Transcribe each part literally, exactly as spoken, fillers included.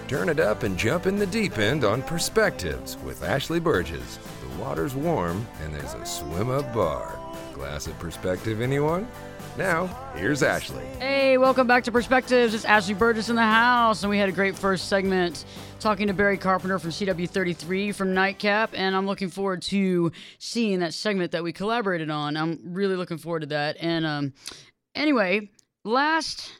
Turn it up and jump in the deep end on Perspectives with Ashley Burgess. The water's warm and there's a swim-up bar. Glass of Perspective, anyone? Now, here's Ashley. Hey, welcome back to Perspectives. It's Ashley Burgess in the house, and we had a great first segment talking to Barry Carpenter from C W thirty-three from Nightcap, and I'm looking forward to seeing that segment that we collaborated on. I'm really looking forward to that. And um, anyway, last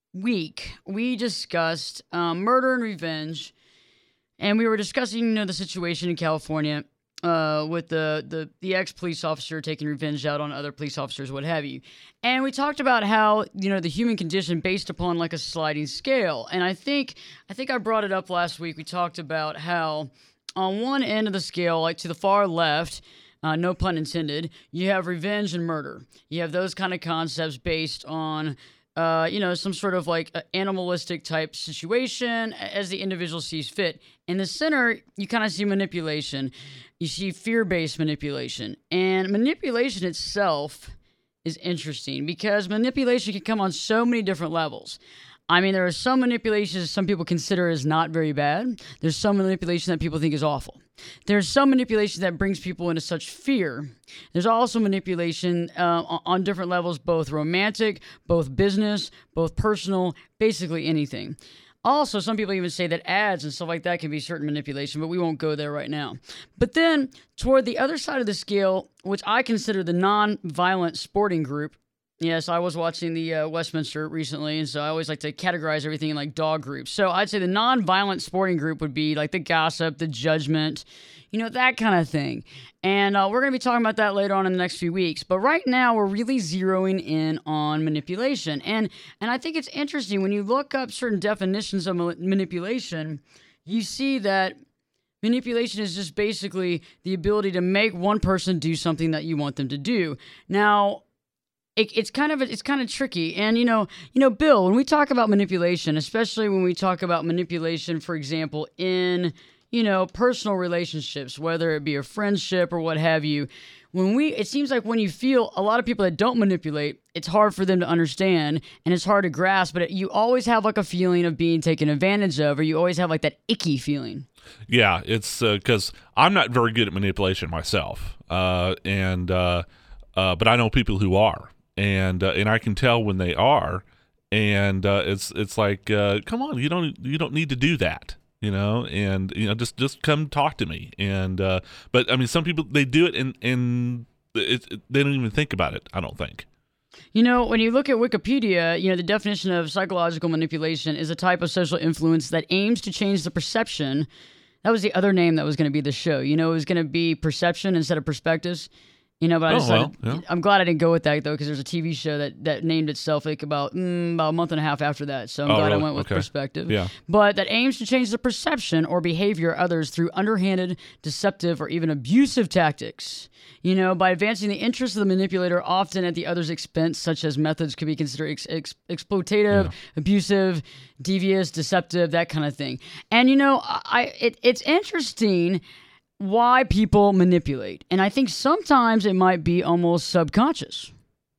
week we discussed um, murder and revenge, and we were discussing, you know, the situation in California uh, with the, the, the ex-police officer taking revenge out on other police officers, what have you. And we talked about how, you know, the human condition based upon like a sliding scale. And I think I think I brought it up last week. We talked about how on one end of the scale, like to the far left, uh, no pun intended, you have revenge and murder. You have those kind of concepts based on Uh, you know, some sort of like animalistic type situation as the individual sees fit. In the center, you kind of see manipulation. You see fear-based manipulation. And manipulation itself is interesting because manipulation can come on so many different levels. I mean, there are some manipulations some people consider as not very bad. There's some manipulation that people think is awful. There's some manipulation that brings people into such fear. There's also manipulation uh, on different levels, both romantic, both business, both personal, basically anything. Also, some people even say that ads and stuff like that can be certain manipulation, but we won't go there right now. But then, toward the other side of the scale, which I consider the non-violent sporting group. Yes, I was watching the uh, Westminster recently, and so I always like to categorize everything in like dog groups. So I'd say the non-violent sporting group would be like the gossip, the judgment, you know, that kind of thing. And uh, we're going to be talking about that later on in the next few weeks. But right now, we're really zeroing in on manipulation. And and I think it's interesting when you look up certain definitions of ma- manipulation, you see that manipulation is just basically the ability to make one person do something that you want them to do. Now, It, it's kind of it's kind of tricky, and you know, you know, Bill. When we talk about manipulation, especially when we talk about manipulation, for example, in you know personal relationships, whether it be a friendship or what have you, when we it seems like when you feel a lot of people that don't manipulate, it's hard for them to understand and it's hard to grasp. But it, you always have like a feeling of being taken advantage of, or you always have like that icky feeling. Yeah, it's because uh, I'm not very good at manipulation myself, uh, and uh, uh, but I know people who are. And uh, and I can tell when they are, and uh, it's it's like, uh, come on, you don't you don't need to do that, you know, and you know just, just come talk to me. And uh, but I mean, some people they do it and and it, it, they don't even think about it. I don't think. You know, when you look at Wikipedia, you know the definition of psychological manipulation is a type of social influence that aims to change the perception. That was the other name that was going to be the show. You know, it was going to be perception instead of perspectives. You know, but I oh, decided, well, yeah. I'm glad I didn't go with that, though, because there's a T V show that, that named itself like about, mm, about a month and a half after that. So I'm oh, glad really? I went with okay. perspective. Yeah. But that aims to change the perception or behavior of others through underhanded, deceptive, or even abusive tactics. You know, by advancing the interests of the manipulator often at the other's expense, such as methods could be considered ex- ex- exploitative, yeah. abusive, devious, deceptive, that kind of thing. And, you know, I it, it's interesting why people manipulate. And I think sometimes it might be almost subconscious.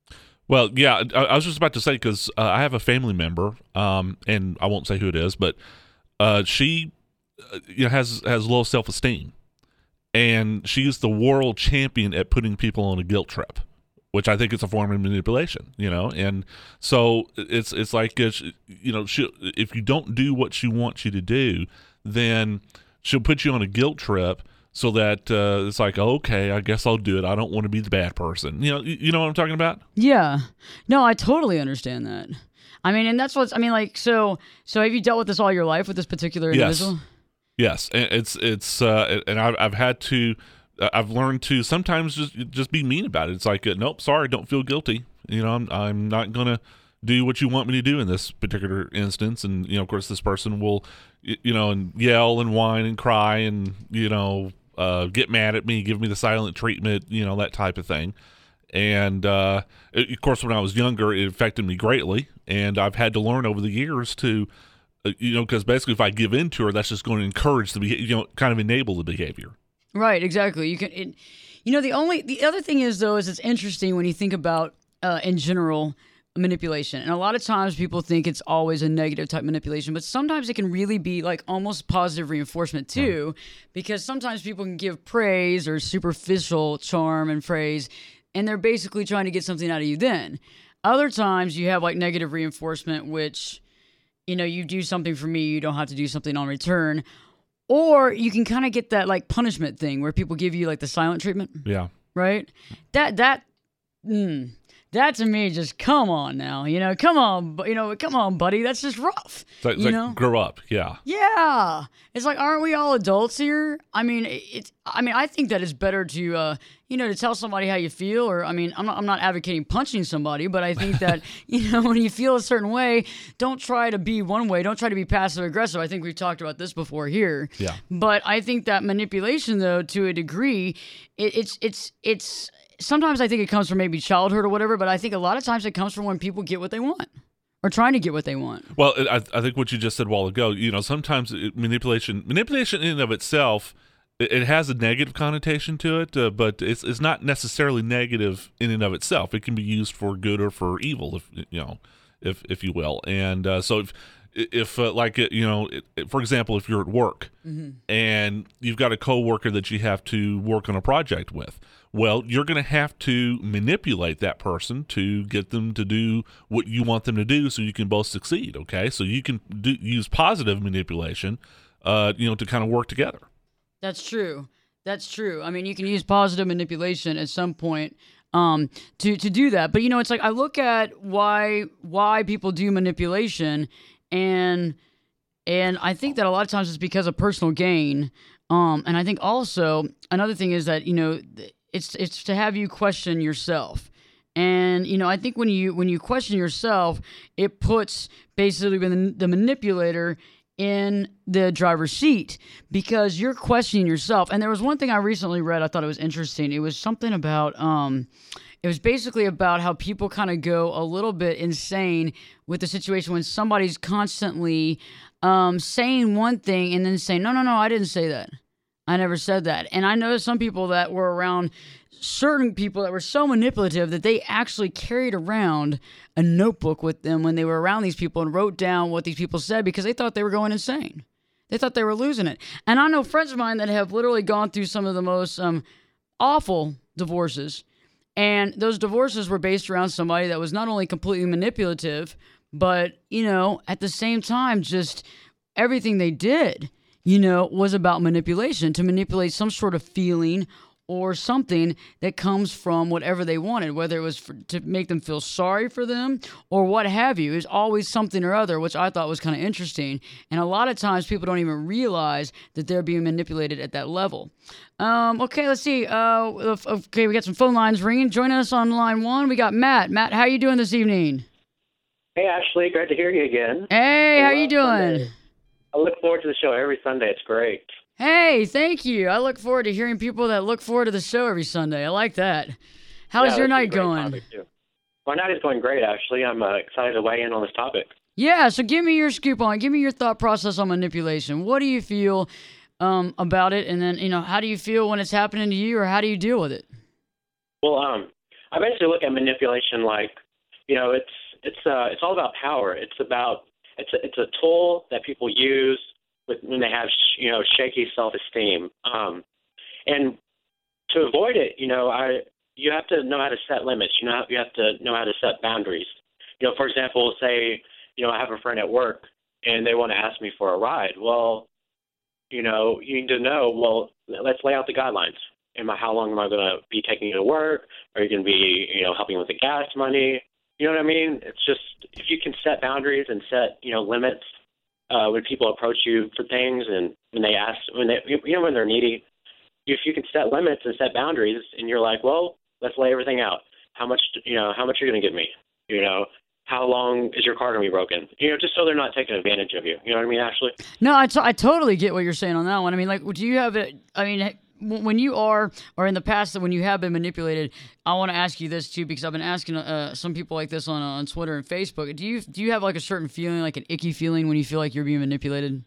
Well, yeah, I, I was just about to say, because uh, I have a family member, um, and I won't say who it is, but uh, she uh, you know, has, has low self-esteem. And she's the world champion at putting people on a guilt trip, which I think is a form of manipulation, you know? And so it's it's like, it's, you know, she, if you don't do what she wants you to do, then she'll put you on a guilt trip. So that uh, it's like, okay, I guess I'll do it. I don't want to be the bad person. You know, you, you know what I'm talking about? Yeah. No, I totally understand that. I mean, and that's what's, I mean, like, so, so have you dealt with this all your life with this particular individual? Yes. Yes. And it's, it's, uh, and I've, I've had to, uh, I've learned to sometimes just, just be mean about it. It's like, uh, nope, sorry, don't feel guilty. You know, I'm, I'm not going to do what you want me to do in this particular instance. And, you know, of course, this person will, you know, and yell and whine and cry and, you know, Uh, get mad at me, give me the silent treatment, you know, that type of thing. And, uh, it, of course, when I was younger, it affected me greatly. And I've had to learn over the years to, uh, you know, because basically if I give in to her, that's just going to encourage the behavior, you know, kind of enable the behavior. Right, exactly. You can, it, you know, the only, the other thing is, though, is it's interesting when you think about, uh, in general, manipulation. And a lot of times people think it's always a negative type manipulation, but sometimes it can really be like almost positive reinforcement too, right. Because sometimes people can give praise or superficial charm and praise, and they're basically trying to get something out of you then. Other times you have like negative reinforcement, which, you know, you do something for me, you don't have to do something on return. Or you can kind of get that like punishment thing where people give you like the silent treatment. Yeah. Right? That, that, mm, that to me, just come on now, you know, come on, you know, come on, buddy. That's just rough. It's like, you like know? Grow up. Yeah. Yeah. It's like, aren't we all adults here? I mean, it's, I mean, I think that it's better to, uh, you know, to tell somebody how you feel, or, I mean, I'm not, I'm not advocating punching somebody, but I think that, you know, when you feel a certain way, don't try to be one way. Don't try to be passive aggressive. I think we've talked about this before here. Yeah. But I think that manipulation, though, to a degree, it, it's, it's, it's, sometimes I think it comes from maybe childhood or whatever, but I think a lot of times it comes from when people get what they want or trying to get what they want. Well, I, I think what you just said a while ago, you know, sometimes it, manipulation, manipulation in and of itself, it, it has a negative connotation to it, uh, but it's it's not necessarily negative in and of itself. It can be used for good or for evil, if you know, if if you will. And uh, so if if uh, like you know, it, for example, if you're at work mm-hmm. and you've got a coworker that you have to work on a project with. Well, you're going to have to manipulate that person to get them to do what you want them to do so you can both succeed, okay? So you can do, use positive manipulation, uh, you know, to kind of work together. That's true. That's true. I mean, you can use positive manipulation at some point um, to, to do that. But, you know, it's like I look at why why people do manipulation, and and I think that a lot of times it's because of personal gain. Um, and I think also another thing is that, you know, It's it's to have you question yourself. And, you know, I think when you when you question yourself, it puts basically the, the manipulator in the driver's seat because you're questioning yourself. And there was one thing I recently read, I thought it was interesting. It was something about, um, it was basically about how people kind of go a little bit insane with the situation when somebody's constantly um, saying one thing and then saying, no, no, no, I didn't say that. I never said that. And I know some people that were around certain people that were so manipulative that they actually carried around a notebook with them when they were around these people and wrote down what these people said because they thought they were going insane. They thought they were losing it. And I know friends of mine that have literally gone through some of the most um, awful divorces. And those divorces were based around somebody that was not only completely manipulative, but, you know, at the same time, just everything they did, you know, was about manipulation, to manipulate some sort of feeling or something that comes from whatever they wanted, whether it was for, to make them feel sorry for them or what have you. It's always something or other, which I thought was kind of interesting. And a lot of times people don't even realize that they're being manipulated at that level. Um, okay, let's see. Uh, okay, we got some phone lines ringing. Join us on line one. We got Matt. Matt, how you doing this evening? Hey, Ashley. Great to hear you again. Hey, how you doing? Sunday. I look forward to the show every Sunday. It's great. Hey, thank you. I look forward to hearing people that look forward to the show every Sunday. I like that. How's yeah, your night going? My night is going great, actually. I'm uh, excited to weigh in on this topic. Yeah, so give me your scoop on it. Give me your thought process on manipulation. What do you feel um, about it? And then, you know, how do you feel when it's happening to you, or how do you deal with it? Well, um, I basically look at manipulation like, you know, it's it's uh, it's all about power. It's about It's a, it's a tool that people use with, when they have, sh- you know, shaky self-esteem. Um, and to avoid it, you know, I you have to know how to set limits. You know, you have to know how to set boundaries. You know, for example, say, you know, I have a friend at work and they want to ask me for a ride. Well, you know, you need to know, well, let's lay out the guidelines. Am I, how long am I going to be taking you to work? Are you going to be, you know, helping with the gas money? You know what I mean? It's just, if you can set boundaries and set, you know, limits uh, when people approach you for things and when they ask, when they, you know, when they're needy, if you can set limits and set boundaries and you're like, well, let's lay everything out. How much, you know, how much are you going to give me? You know, how long is your car going to be broken? You know, just so they're not taking advantage of you. You know what I mean, Ashley? No, I, t- I totally get what you're saying on that one. I mean, like, do you have it? I mean, when you are, or in the past, when you have been manipulated, I want to ask you this too, because I've been asking uh, some people like this on on Twitter and Facebook. Do you do you have like a certain feeling, like an icky feeling, when you feel like you're being manipulated?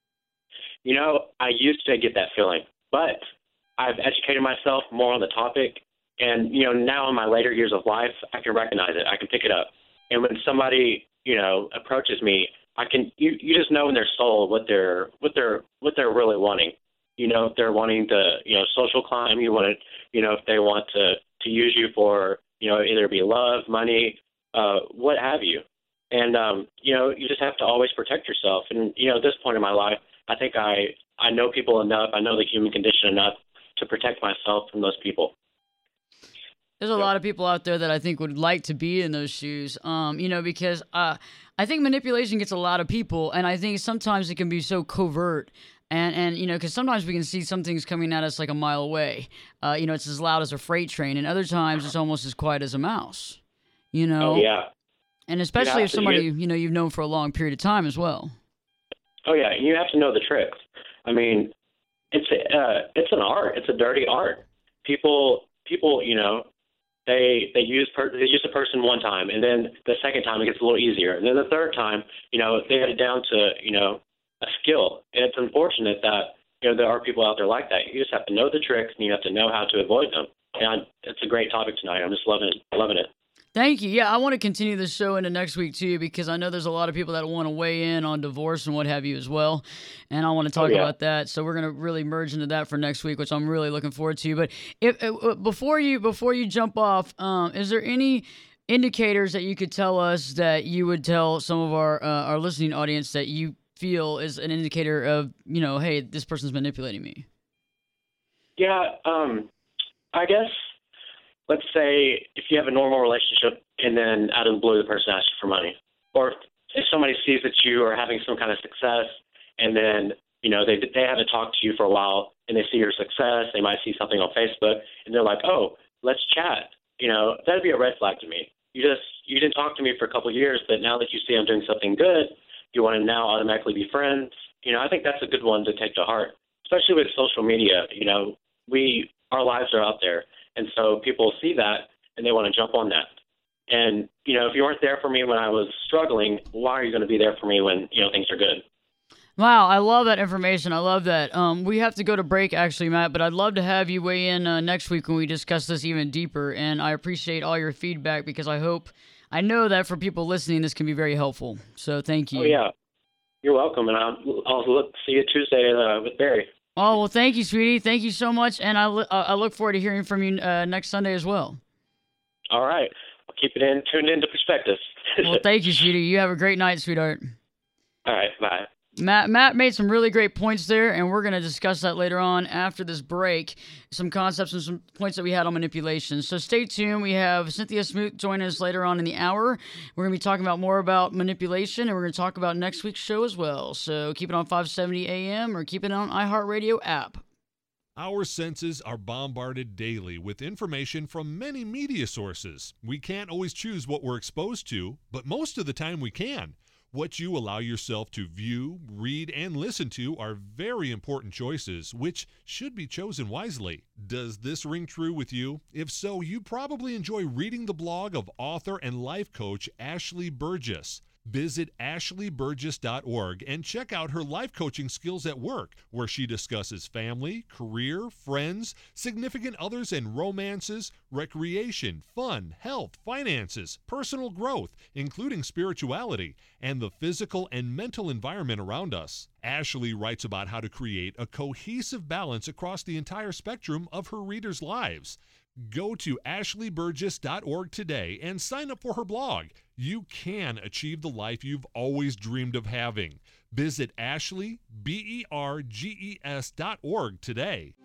You know, I used to get that feeling, but I've educated myself more on the topic, and you know, now in my later years of life, I can recognize it. I can pick it up. And when somebody, you know, approaches me, I can you, you just know in their soul what they're what they're what they're really wanting. You know, if they're wanting to, you know, social climb, you want to, you know, if they want to, to use you for, you know, either be love, money, uh, what have you. And, um, you know, you just have to always protect yourself. And, you know, at this point in my life, I think I, I know people enough, I know the human condition enough to protect myself from those people. There's a lot of people out there that I think would like to be in those shoes, um, you know, because uh, I think manipulation gets a lot of people, and I think sometimes it can be so covert. And, and you know, because sometimes we can see some things coming at us like a mile away. Uh, you know, it's as loud as a freight train, and other times it's almost as quiet as a mouse, you know? Oh, yeah. And especially Yeah, if somebody, you, you know, you've known for a long period of time as well. Oh, yeah, you have to know the tricks. I mean, it's a, uh, it's an art. It's a dirty art. People, people, you know, they they use per, they use a person one time, and then the second time it gets a little easier. And then the third time, you know, they get it down to, you know, a skill. And it's unfortunate that, you know, there are people out there like that. You just have to know the tricks, and you have to know how to avoid them. And it's a great topic tonight. I'm just loving it, loving it. Thank you. Yeah, I want to continue this show into next week, too, because I know there's a lot of people that want to weigh in on divorce and what have you as well. And I want to talk oh, yeah. about that. So we're going to really merge into that for next week, which I'm really looking forward to. But if, uh, before you before you jump off, um, is there any indicators that you could tell us that you would tell some of our uh, our listening audience that you feel is an indicator of, you know, hey, this person's manipulating me? Yeah, um, I guess, let's say if you have a normal relationship and then out of the blue the person asks you for money. Or if somebody sees that you are having some kind of success and then, you know, they they haven't talked to you for a while and they see your success, they might see something on Facebook and they're like, oh, let's chat. You know, that'd be a red flag to me. You just, you didn't talk to me for a couple of years, but now that you see I'm doing something good, you want to now automatically be friends. You know, I think that's a good one to take to heart, especially with social media. You know, we, our lives are out there. And so people see that and they want to jump on that. And, you know, if you weren't there for me when I was struggling, why are you going to be there for me when, you know, things are good? Wow, I love that information. I love that. Um, we have to go to break, actually, Matt, but I'd love to have you weigh in uh, next week when we discuss this even deeper. And I appreciate all your feedback because I hope, I know that for people listening, this can be very helpful. So thank you. Oh, yeah. You're welcome. And I'll, I'll look, see you Tuesday uh, with Barry. Oh, well, thank you, sweetie. Thank you so much. And I, lo- I look forward to hearing from you uh, next Sunday as well. All right. I'll keep it in, tuned into Perspective. Well, thank you, sweetie. You have a great night, sweetheart. All right. Bye. Matt Matt made some really great points there, and we're going to discuss that later on after this break, some concepts and some points that we had on manipulation. So stay tuned. We have Cynthia Smoot join us later on in the hour. We're going to be talking about more about manipulation, and we're going to talk about next week's show as well. So keep it on five seventy A M or keep it on iHeartRadio app. Our senses are bombarded daily with information from many media sources. We can't always choose what we're exposed to, but most of the time we can. What you allow yourself to view, read, and listen to are very important choices, which should be chosen wisely. Does this ring true with you? If so, you probably enjoy reading the blog of author and life coach Ashley Burgess. Visit ashley burgess dot org and check out her life coaching skills at work, where she discusses family, career, friends, significant others and romances, recreation, fun, health, finances, personal growth, including spirituality, and the physical and mental environment around us. Ashley writes about how to create a cohesive balance across the entire spectrum of her readers' lives. Go to ashley burgess dot org today and sign up for her blog. You can achieve the life you've always dreamed of having. Visit ashley burgess dot org today.